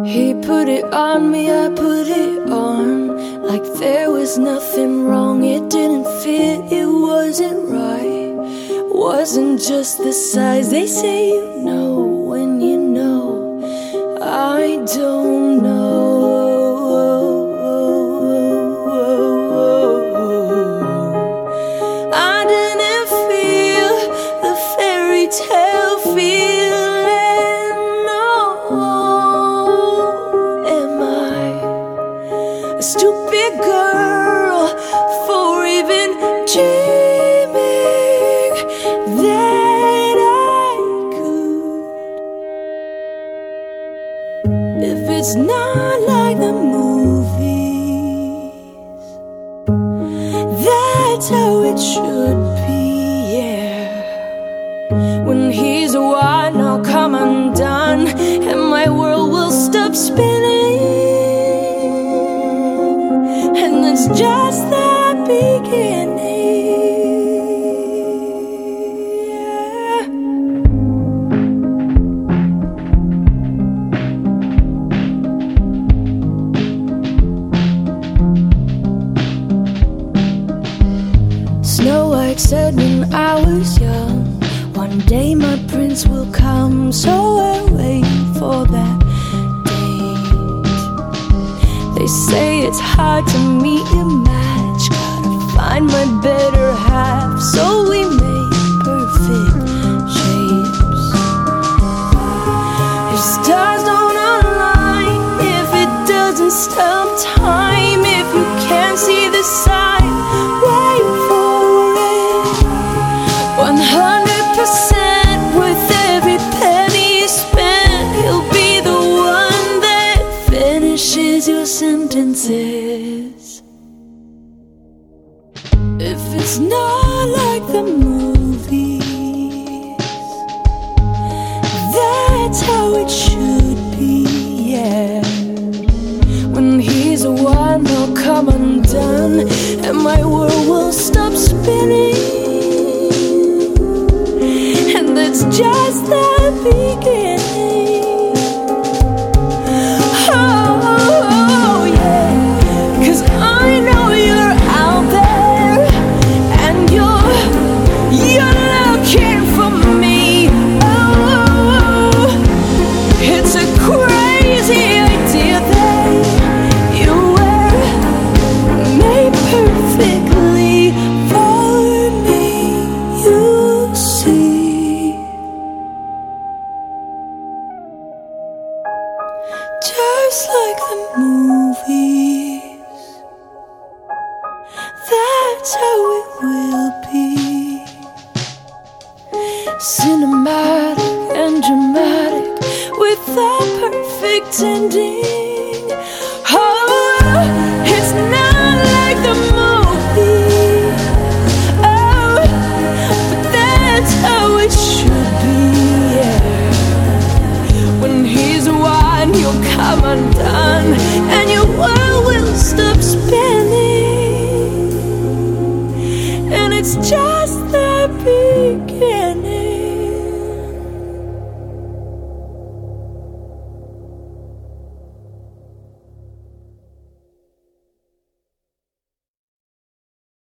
He put it on me, I put it on, like there was nothing wrong. It didn't fit, it wasn't right, wasn't just the size. They say you know when you know. I don't know. I didn't feel the fairy tale feeling. No. Am I a stupid girl for even dreaming that I could? If it's not like the movies, that's how it should be, yeah. When he's a white, I'll come undone, and my world will stop spinning. And it's just the beginning, yeah. Snow White said when I was young, one day my prince will come. So I wait for that date. They say it's hard to meet your match, gotta find my better half, so we make perfect shapes. If stars don't align, if it doesn't stop time, if you can't see the sign, wait for it. 100% with every penny you spend, he'll be the one that finishes your sentences. If it's not like the movies, that's how it should be, yeah. When he's a one, he'll come undone, and my world will stop spinning. And that's just the beginning. Oh, yeah. 'Cause I know you're out there, and you're looking for me. Oh, it's a crazy idea that you were made perfectly for me, you see. Just like the movies, that's how it will be. Cinematic and dramatic with a perfect ending.